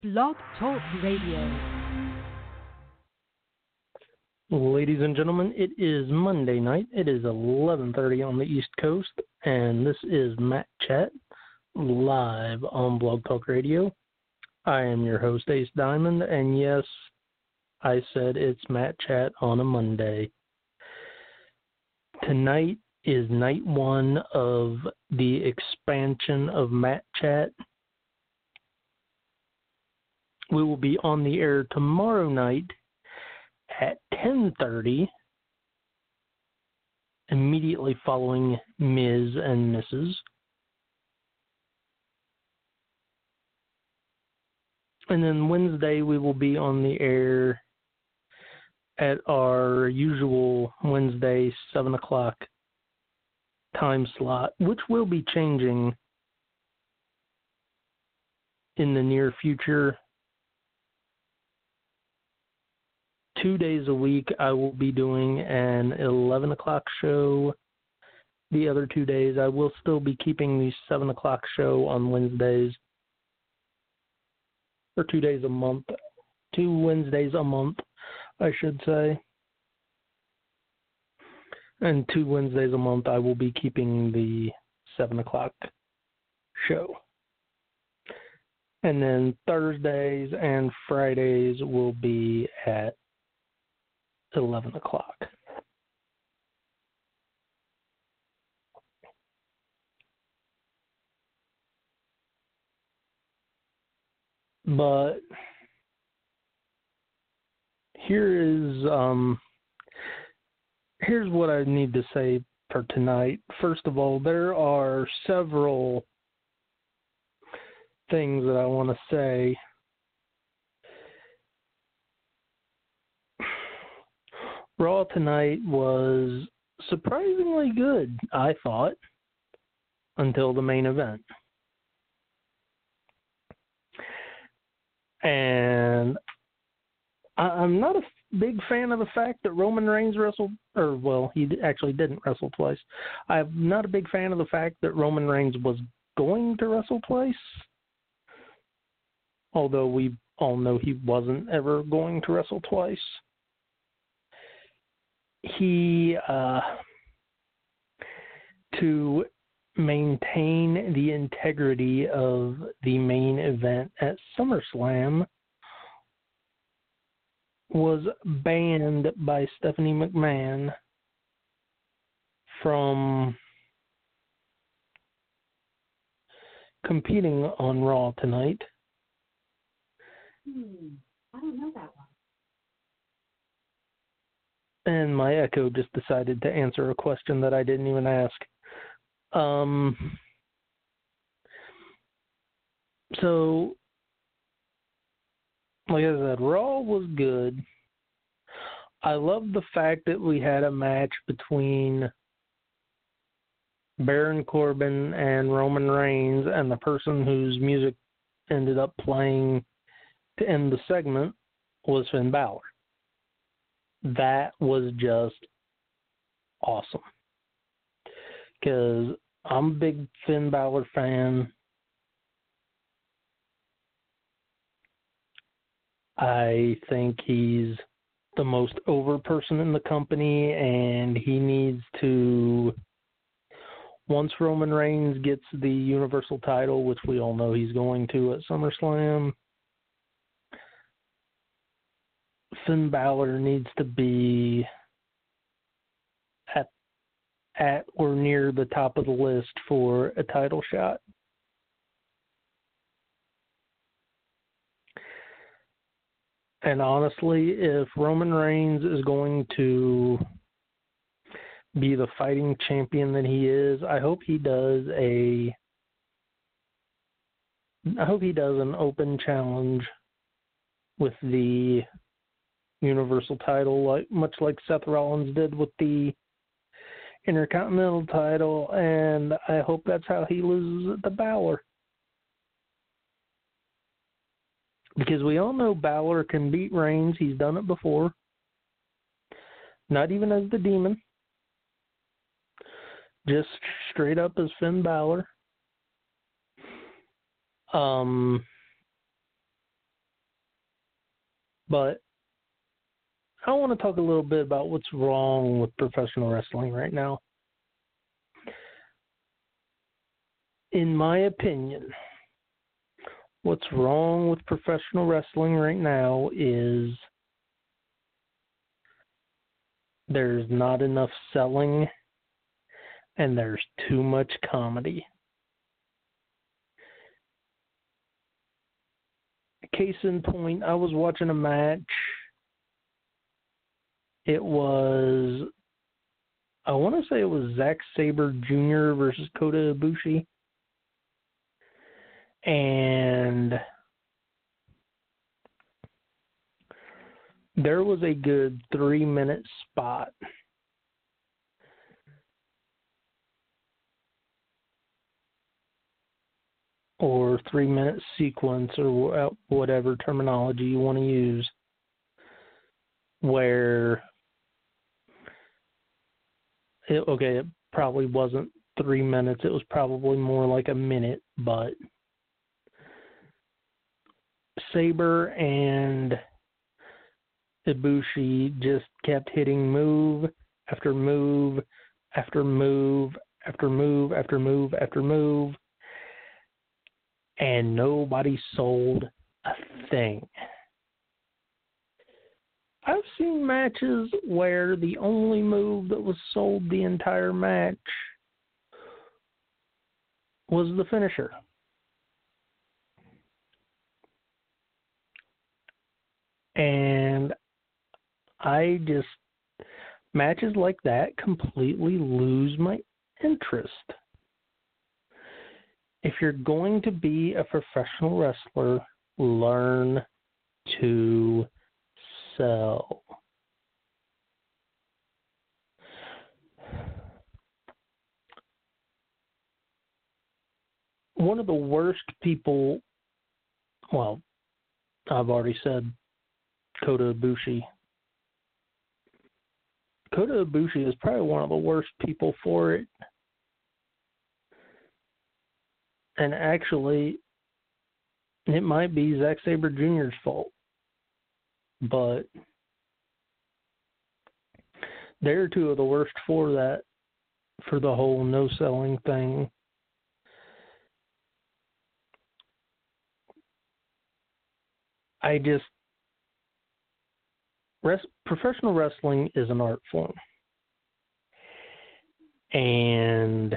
Blog Talk Radio. Ladies and gentlemen, it is Monday night. It is 11:30 on the East Coast, and this is Matt Chat live on Blog Talk Radio. I am your host, Ace Diamond, and yes, I said it's Matt Chat on a Monday. Tonight is night one of the expansion of Matt Chat. We will be on the air tomorrow night at 10:30, immediately following Ms. and Mrs. And then Wednesday we will be on the air at our usual Wednesday 7 o'clock time slot, which will be changing in the near future. 2 days a week, I will be doing an 11 o'clock show. The other 2 days, I will still be keeping the 7 o'clock show on Wednesdays. Or 2 days a month. 2 Wednesdays a month, I should say. And 2 Wednesdays a month, I will be keeping the 7 o'clock show. And then Thursdays and Fridays will be at 11 o'clock. But here's what I need to say for tonight. First of all, there are several things that I want to say. Raw tonight was surprisingly good, I thought, until the main event. And I'm not a big fan of the fact that Roman Reigns wrestled, or, well, he actually didn't wrestle twice. I'm not a big fan of the fact that Roman Reigns was going to wrestle twice, although we all know he wasn't ever going to wrestle twice. He, to maintain the integrity of the main event at SummerSlam, was banned by Stephanie McMahon from competing on Raw tonight. I don't know that one. And my Echo just decided to answer a question that I didn't even ask. So, like I said, Raw was good. I love the fact that we had a match between Baron Corbin and Roman Reigns, and the person whose music ended up playing to end the segment was Finn Balor. That was just awesome. Because I'm a big Finn Balor fan. I think he's the most over person in the company, and he needs to, once Roman Reigns gets the Universal title, which we all know he's going to at SummerSlam, Finn Balor needs to be at or near the top of the list for a title shot. And honestly, if Roman Reigns is going to be the fighting champion that he is, I hope he does an open challenge with the Universal title, much like Seth Rollins did with the Intercontinental title, and I hope that's how he loses it to Balor. Because we all know Balor can beat Reigns. He's done it before. Not even as the Demon. Just straight up as Finn Balor. But I want to talk a little bit about what's wrong with professional wrestling right now. In my opinion, what's wrong with professional wrestling right now is there's not enough selling and there's too much comedy. Case in point, I was watching a match. It was, I want to say it was Zack Sabre Jr. versus Kota Ibushi. And there was a good 3-minute spot or 3-minute sequence or whatever terminology you want to use where it probably wasn't 3 minutes, it was probably more like a minute, but Sabre and Ibushi just kept hitting move after move after move after move after move after move, and nobody sold a thing. I've seen matches where the only move that was sold the entire match was the finisher. And matches like that completely lose my interest. If you're going to be a professional wrestler, learn to sell. One of the worst people, well, I've already said Kota Ibushi. Kota Ibushi is probably one of the worst people for it. And actually, it might be Zack Sabre Jr.'s fault. But they're two of the worst for the whole no-selling thing. Professional wrestling is an art form. And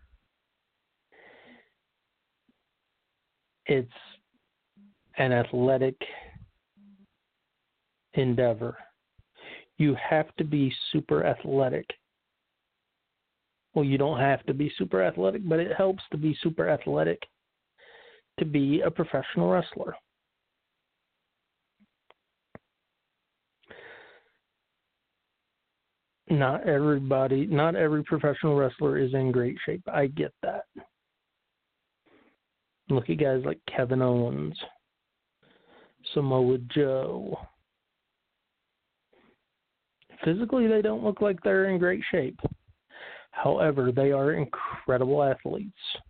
it's an athletic endeavor. You have to be super athletic. Well, you don't have to be super athletic, but it helps to be super athletic to be a professional wrestler. Not every professional wrestler is in great shape. I get that. Look at guys like Kevin Owens, Samoa Joe. Physically, they don't look like they're in great shape. However, they are incredible athletes.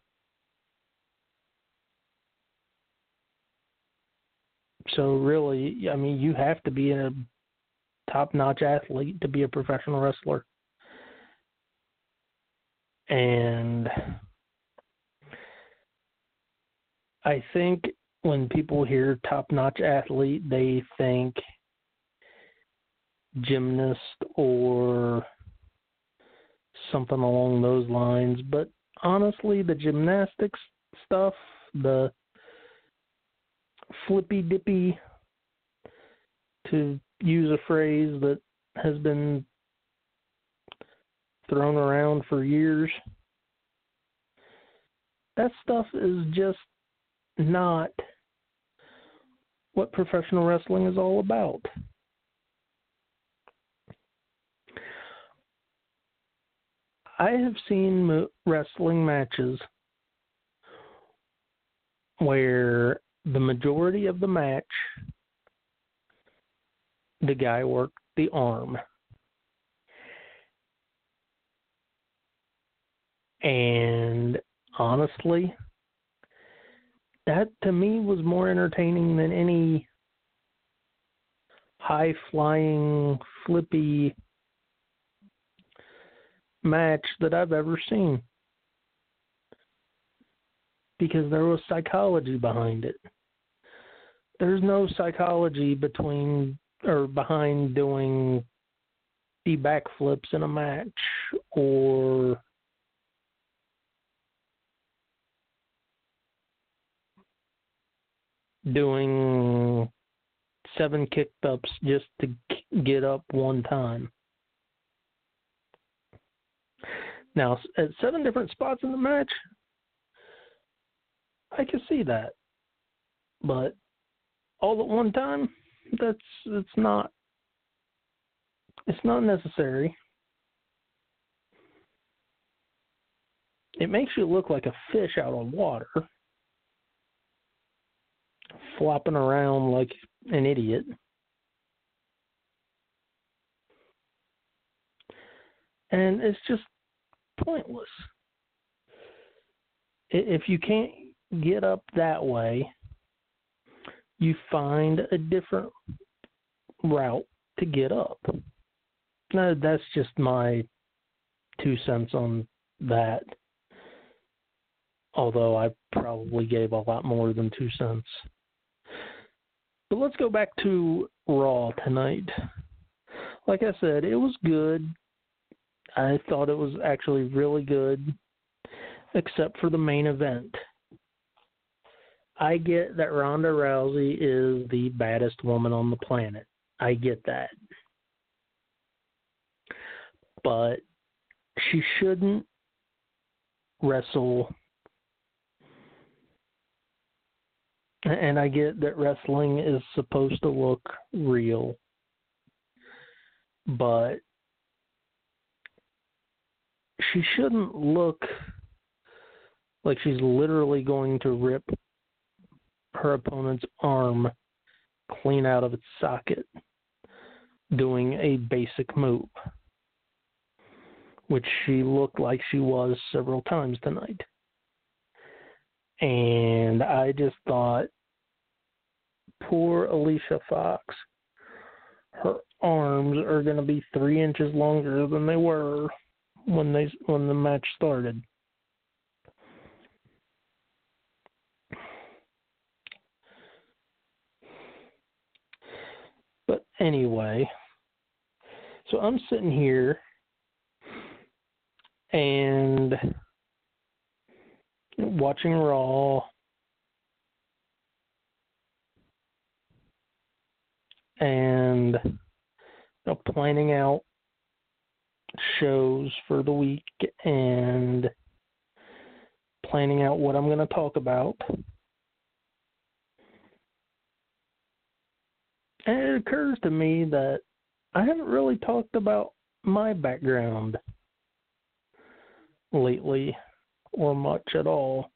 So really, I mean, you have to be a top-notch athlete to be a professional wrestler. And I think when people hear top-notch athlete, they think gymnast or something along those lines. But honestly, the gymnastics stuff, the flippy-dippy, to use a phrase that has been thrown around for years, that stuff is just not what professional wrestling is all about. I have seen wrestling matches where the majority of the match, the guy worked the arm. And honestly, that to me was more entertaining than any high-flying, flippy match that I've ever seen. Because there was psychology behind it. There's no psychology behind doing the backflips in a match or doing 7 kick-ups just to get up one time. Now, at 7 different spots in the match, I can see that. But all at one time, it's not necessary. It makes you look like a fish out of water, flopping around like an idiot. And it's just pointless. If you can't get up that way, you find a different route to get up. Now, that's just my 2 cents on that. Although I probably gave a lot more than 2 cents. But let's go back to Raw tonight. Like I said, it was good. I thought it was actually really good, except for the main event. I get that Ronda Rousey is the baddest woman on the planet. I get that. But she shouldn't wrestle. And I get that wrestling is supposed to look real. But she shouldn't look like she's literally going to rip her opponent's arm clean out of its socket doing a basic move, which she looked like she was several times tonight. And I just thought, poor Alicia Fox, her arms are going to be 3 inches longer than they were when the match started. But anyway, so I'm sitting here and watching Raw, and planning out shows for the week and planning out what I'm going to talk about. And it occurs to me that I haven't really talked about my background lately, or much at all.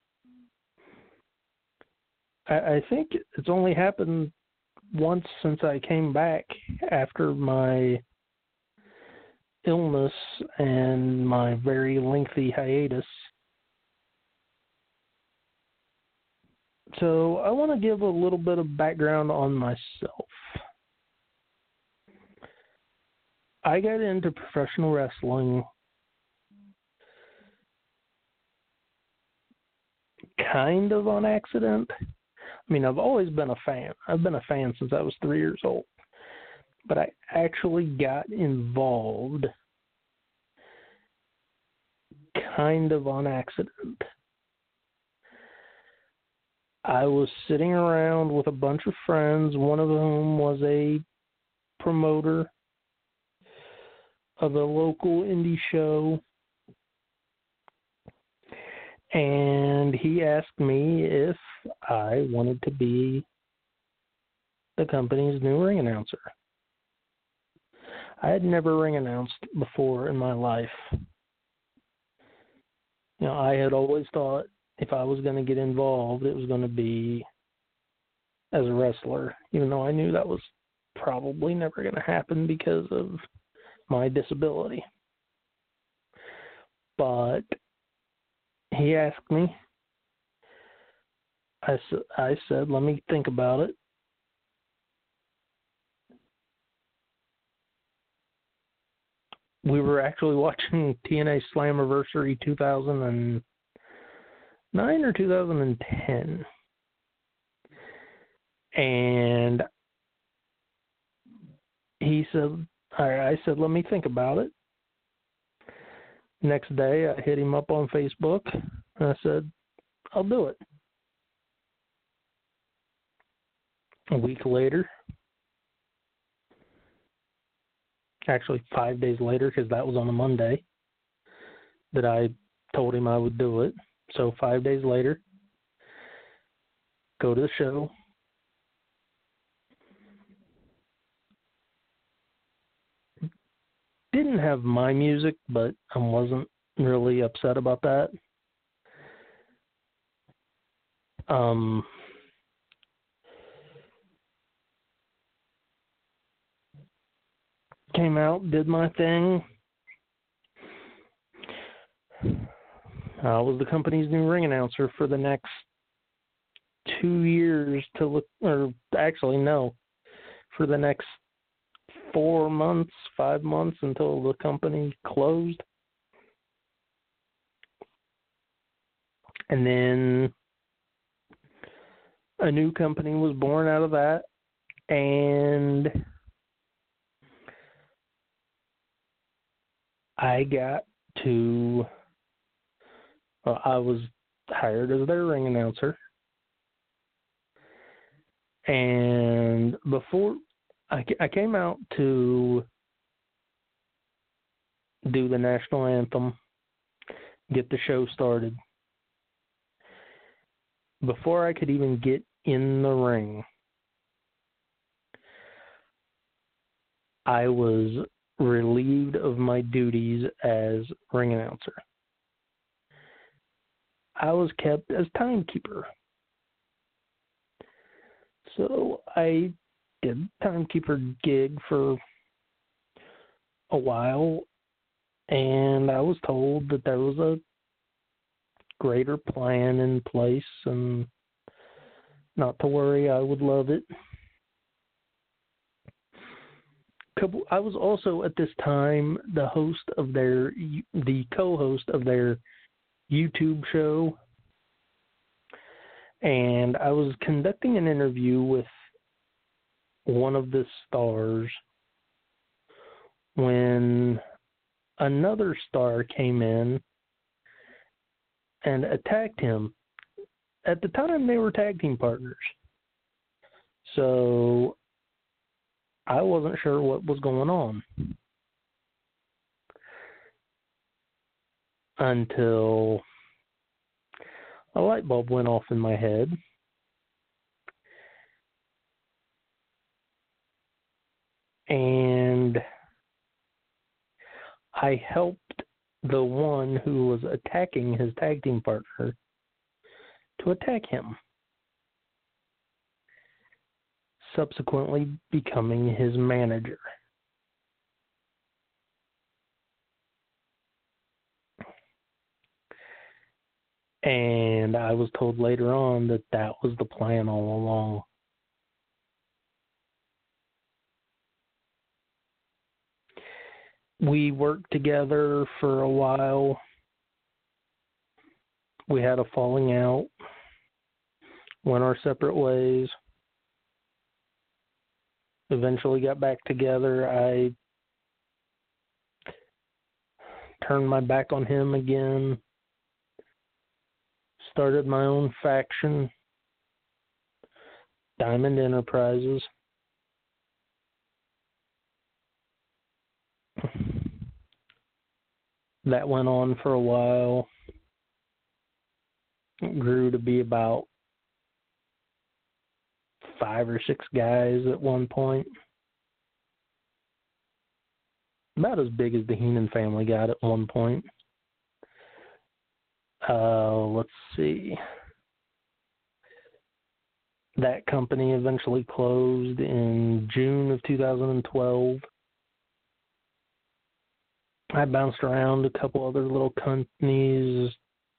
I think it's only happened once since I came back after my illness and my very lengthy hiatus. So I want to give a little bit of background on myself. I got into professional wrestling kind of on accident. I mean, I've always been a fan. I've been a fan since I was 3 years old. But I actually got involved kind of on accident. I was sitting around with a bunch of friends, one of whom was a promoter of a local indie show. And he asked me if I wanted to be the company's new ring announcer. I had never ring announced before in my life. I had always thought if I was going to get involved, it was going to be as a wrestler, even though I knew that was probably never going to happen because of my disability. But he asked me. I said, let me think about it. we were actually watching TNA Slammiversary 2009 or 2010. And he said, I said, let me think about it. Next day, I hit him up on Facebook, and I said, I'll do it. A week later, actually 5 days later, because that was on a Monday, that I told him I would do it. So 5 days later, go to the show. Didn't have my music, but I wasn't really upset about that. Came out, did my thing. I was the company's new ring announcer for the next 2 years for the next 4 months, 5 months until the company closed. And then a new company was born out of that, and I was hired as their ring announcer. And before I came out to do the national anthem, get the show started. Before I could even get in the ring, I was relieved of my duties as ring announcer. I was kept as timekeeper. So I did timekeeper gig for a while, and I was told that there was a greater plan in place and not to worry, I would love it. I was also at this time the co-host of their YouTube show, and I was conducting an interview with one of the stars when another star came in and attacked him. At the time, they were tag team partners. So I wasn't sure what was going on until a light bulb went off in my head. And I helped the one who was attacking his tag team partner to attack him, subsequently becoming his manager. And I was told later on that that was the plan all along. We worked together for a while. We had a falling out, went our separate ways, eventually got back together. I turned my back on him again, started my own faction, Diamond Enterprises. That went on for a while. It grew to be about 5 or 6 guys at one point. About as big as the Heenan family got at one point. Let's see. That company eventually closed in June of 2012. I bounced around a couple other little companies.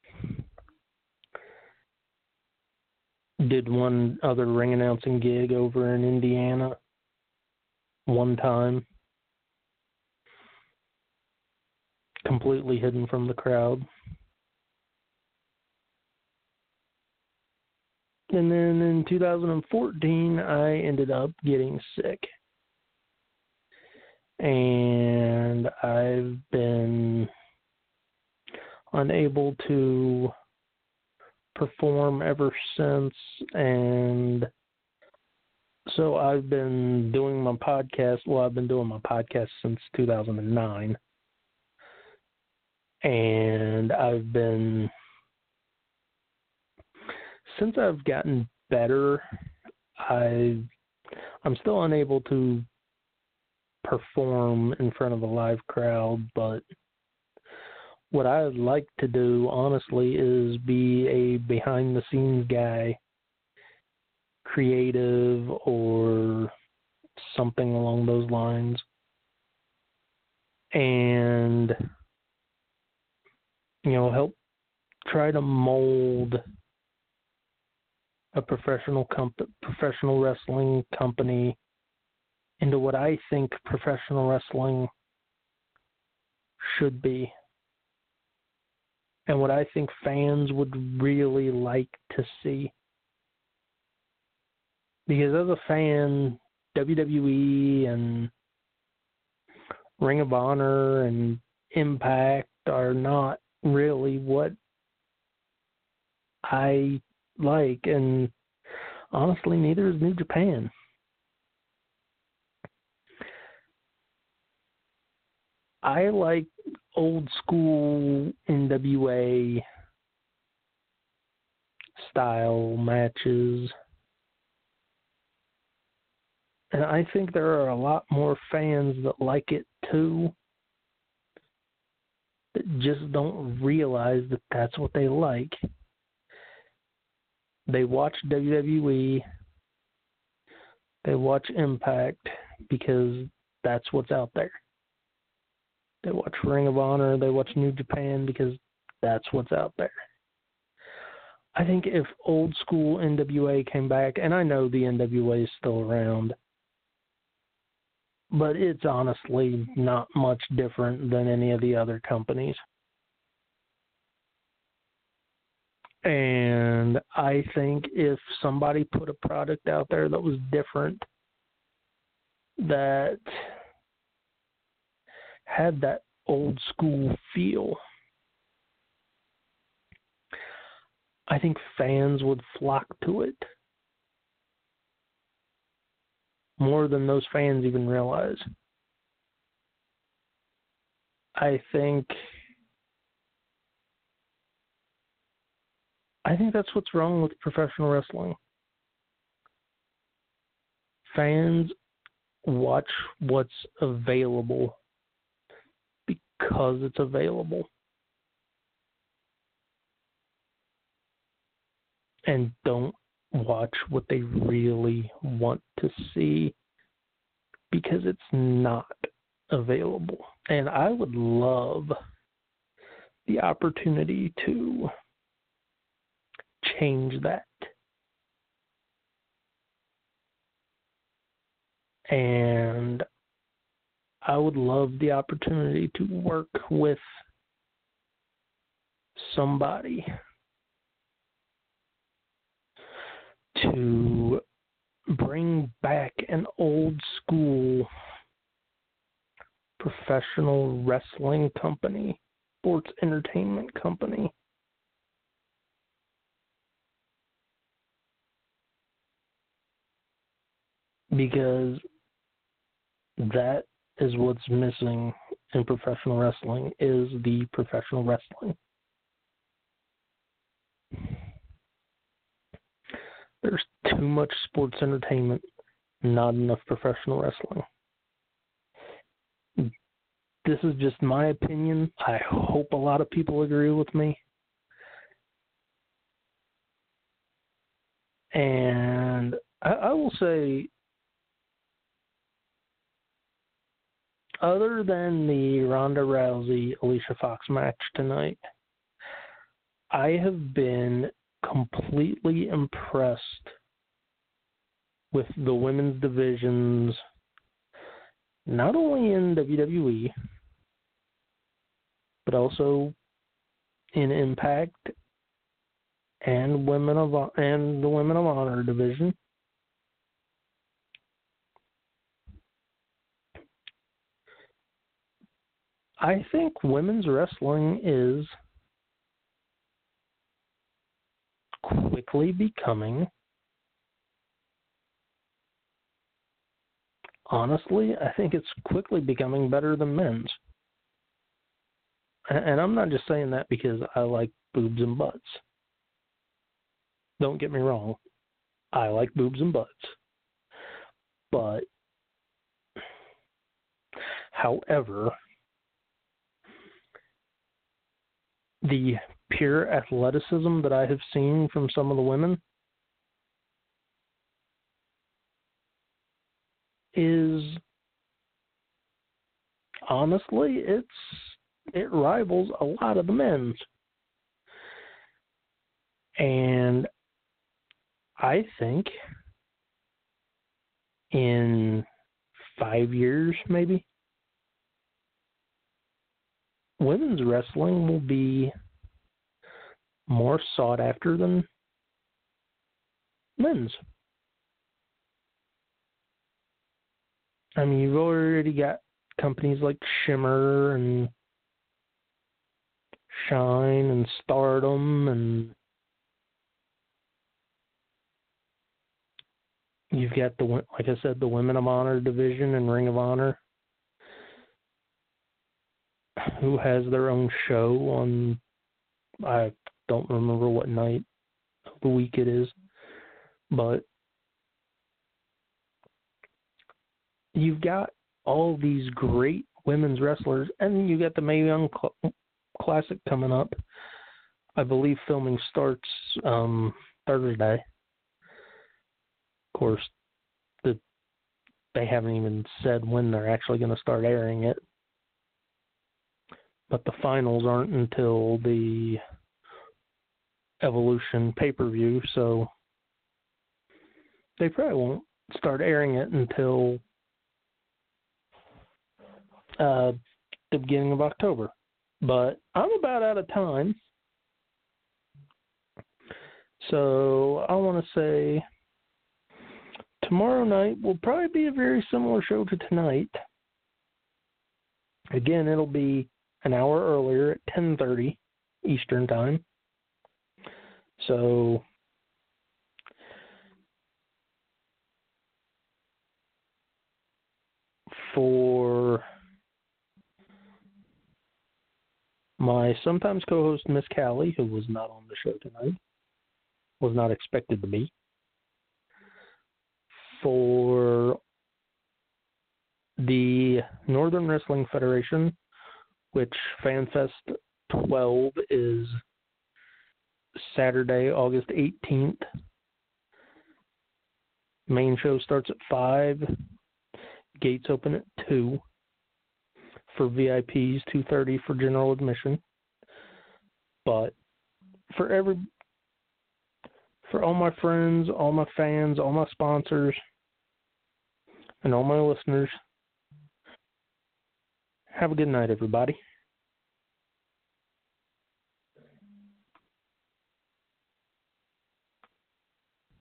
Did one other ring announcing gig over in Indiana one time. completely hidden from the crowd. And then in 2014, I ended up getting sick. And I've been unable to perform ever since. And so I've been doing my podcast. Well, I've been doing my podcast since 2009. And since I've gotten better, I'm still unable to perform in front of a live crowd, but what I'd like to do, honestly, is be a behind-the-scenes guy, creative or something along those lines, and, help try to mold a professional wrestling company into what I think professional wrestling should be, and what I think fans would really like to see. Because as a fan, WWE and Ring of Honor and Impact are not really what I like, and honestly, neither is New Japan. I like old school NWA style matches. And I think there are a lot more fans that like it too, that just don't realize that that's what they like. They watch WWE, they watch Impact because that's what's out there. They watch Ring of Honor, they watch New Japan because that's what's out there. I think if old school NWA came back, and I know the NWA is still around, but it's honestly not much different than any of the other companies. And I think if somebody put a product out there that was different, that had that old school feel, I think fans would flock to it more than those fans even realize. I think that's what's wrong with professional wrestling. Fans watch what's available because it's available, and don't watch what they really want to see because it's not available. And I would love the opportunity to change that. And I would love the opportunity to work with somebody to bring back an old school professional wrestling company, sports entertainment company. Because that is what's missing in professional wrestling, is the professional wrestling. There's too much sports entertainment, not enough professional wrestling. This is just my opinion. I hope a lot of people agree with me. And I will say, other than the Ronda Rousey-Alicia Fox match tonight, I have been completely impressed with the women's divisions, not only in WWE, but also in Impact and the Women of Honor division. I think women's wrestling is quickly becoming, honestly, I think it's quickly becoming better than men's. And I'm not just saying that because I like boobs and butts. Don't get me wrong. I like boobs and butts. But, however, the pure athleticism that I have seen from some of the women is, honestly, it rivals a lot of the men's. And I think in 5 years, maybe, women's wrestling will be more sought after than men's. I mean, you've already got companies like Shimmer and Shine and Stardom, and you've got like I said, the Women of Honor division and Ring of Honor, who has their own show on, I don't remember what night of the week it is, but you've got all these great women's wrestlers, and you got the Mae Young Classic coming up. I believe filming starts Thursday. Of course, they haven't even said when they're actually going to start airing it. But the finals aren't until the Evolution pay-per-view, so they probably won't start airing it until the beginning of October. But I'm about out of time. So I want to say tomorrow night will probably be a very similar show to tonight. Again, it'll be an hour earlier at 10:30 Eastern Time. So for my sometimes co-host, Miss Callie, who was not on the show tonight, was not expected to be. For the Northern Wrestling Federation, which FanFest 12 is Saturday, August 18th. Main show starts at 5. Gates open at 2. For VIPs, 2:30 for general admission. But for all my friends, all my fans, all my sponsors, and all my listeners, have a good night, everybody.